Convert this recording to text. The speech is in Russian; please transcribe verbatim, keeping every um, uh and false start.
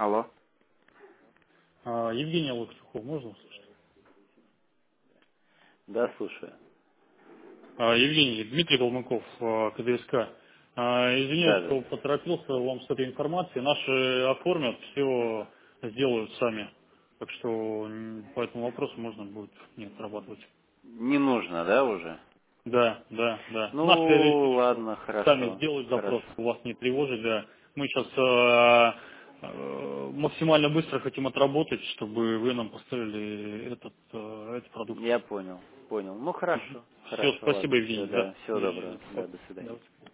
Алло. А, Евгений Локтюхов, можно услышать? Да, слушаю. А, Евгений, Дмитрий Голмыков, а, КДСК. А, Да, Извиняюсь, да. что поторопился вам с этой информацией. Наши оформят, все сделают сами. Так что м, по этому вопросу можно будет не отрабатывать. Не нужно, да, уже? Да, да, да. Наши Ну, решили ладно, сами хорошо. сделать запрос, Хорошо. вас не тревожить, да. Мы сейчас максимально быстро хотим отработать, чтобы вы нам поставили этот, э, эти продукты. Я понял. Понял. Ну, хорошо. Все, Хорошо, спасибо, ладно. Все, Евгений. Да, да. Всего до свидания. доброго. Да, до свидания. Да.